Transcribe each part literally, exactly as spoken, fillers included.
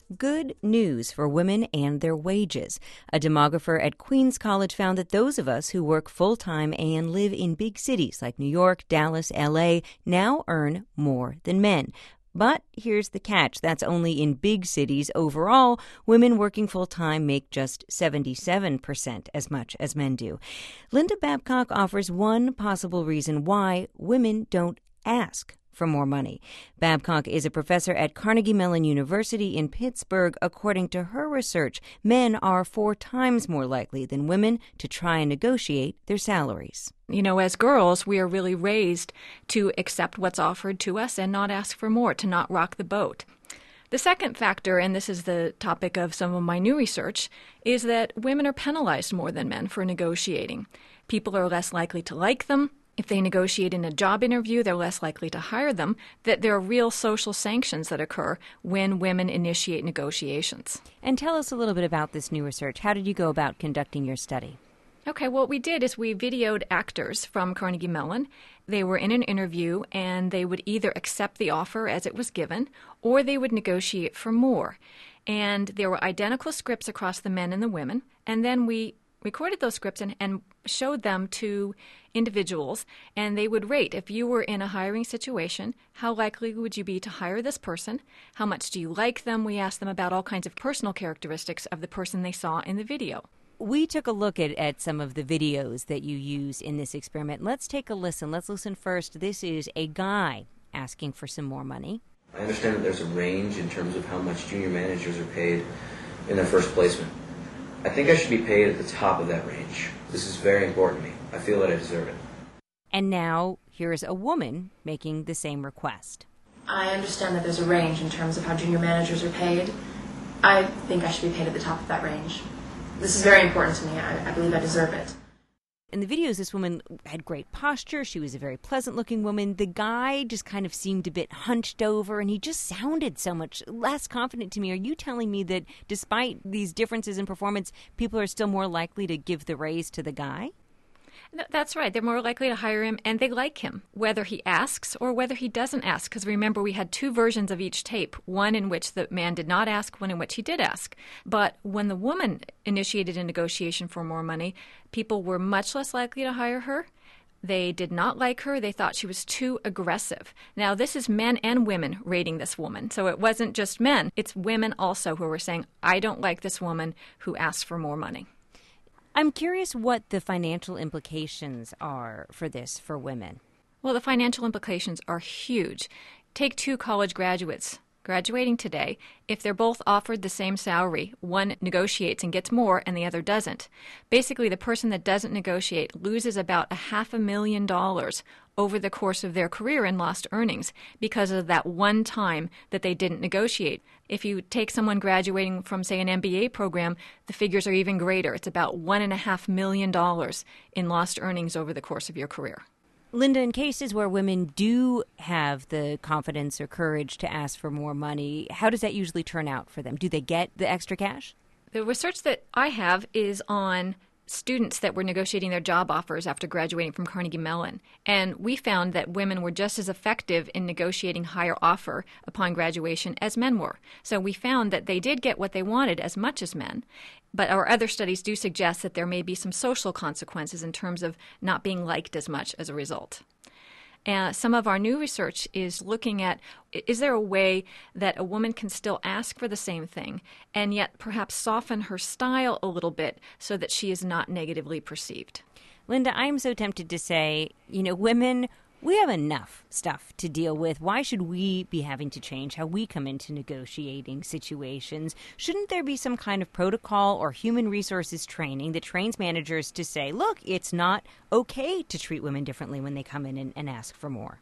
Good news for women and their wages. A demographer at Queens College found that those of us who work full-time and live in big cities like New York, Dallas, L A now earn more than men. But here's the catch. That's only in big cities. Overall, women working full-time make just seventy-seven percent as much as men do. Linda Babcock offers one possible reason why women don't ask for more money. Babcock is a professor at Carnegie Mellon University in Pittsburgh. According to her research, men are four times more likely than women to try and negotiate their salaries. You know, as girls, we are really raised to accept what's offered to us and not ask for more, to not rock the boat. The second factor, and this is the topic of some of my new research, is that women are penalized more than men for negotiating. People are less likely to like them. If they negotiate in a job interview, they're less likely to hire them, that there are real social sanctions that occur when women initiate negotiations. And tell us a little bit about this new research. How did you go about conducting your study? Okay, what we did is we videoed actors from Carnegie Mellon. They were in an interview, and they would either accept the offer as it was given, or they would negotiate for more. And there were identical scripts across the men and the women, and then we recorded those scripts and, and showed them to individuals, and they would rate, if you were in a hiring situation, how likely would you be to hire this person? How much do you like them? We asked them about all kinds of personal characteristics of the person they saw in the video. We took a look at, at some of the videos that you used in this experiment. Let's take a listen. Let's listen first. This is a guy asking for some more money. I understand that there's a range in terms of how much junior managers are paid in their first placement. I think I should be paid at the top of that range. This is very important to me. I feel that I deserve it. And now, here's a woman making the same request. I understand that there's a range in terms of how junior managers are paid. I think I should be paid at the top of that range. This is very important to me. I, I believe I deserve it. In the videos, this woman had great posture. She was a very pleasant-looking woman. The guy just kind of seemed a bit hunched over, and he just sounded so much less confident to me. Are you telling me that despite these differences in performance, people are still more likely to give the raise to the guy? That's right. They're more likely to hire him, and they like him, whether he asks or whether he doesn't ask. Because remember, we had two versions of each tape, one in which the man did not ask, one in which he did ask. But when the woman initiated a negotiation for more money, people were much less likely to hire her. They did not like her. They thought she was too aggressive. Now, this is men and women rating this woman. So it wasn't just men. It's women also who were saying, I don't like this woman who asked for more money. I'm curious what the financial implications are for this for women. Well, the financial implications are huge. Take two college graduates graduating today. If they're both offered the same salary, one negotiates and gets more and the other doesn't. Basically, the person that doesn't negotiate loses about a half a million dollars over the course of their career in lost earnings because of that one time that they didn't negotiate. If you take someone graduating from, say, an M B A program, the figures are even greater. It's about one and a half million dollars in lost earnings over the course of your career. Linda, in cases where women do have the confidence or courage to ask for more money, how does that usually turn out for them? Do they get the extra cash? The research that I have is on students that were negotiating their job offers after graduating from Carnegie Mellon. And we found that women were just as effective in negotiating higher offer upon graduation as men were. So we found that they did get what they wanted as much as men. But our other studies do suggest that there may be some social consequences in terms of not being liked as much as a result. Uh, some of our new research is looking at, is there a way that a woman can still ask for the same thing and yet perhaps soften her style a little bit so that she is not negatively perceived? Linda, I'm so tempted to say, you know, women, we have enough stuff to deal with. Why should we be having to change how we come into negotiating situations? Shouldn't there be some kind of protocol or human resources training that trains managers to say, look, it's not okay to treat women differently when they come in and, and ask for more?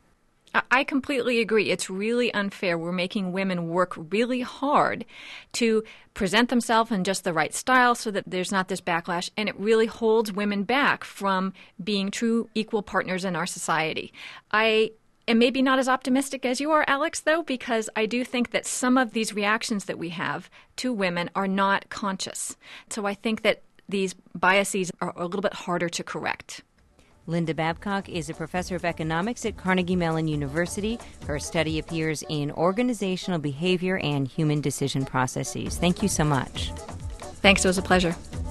I completely agree. It's really unfair. We're making women work really hard to present themselves in just the right style so that there's not this backlash, and it really holds women back from being true equal partners in our society. I am maybe not as optimistic as you are, Alex, though, because I do think that some of these reactions that we have to women are not conscious. So I think that these biases are a little bit harder to correct. Linda Babcock is a professor of economics at Carnegie Mellon University. Her study appears in Organizational Behavior and Human Decision Processes. Thank you so much. Thanks. It was a pleasure.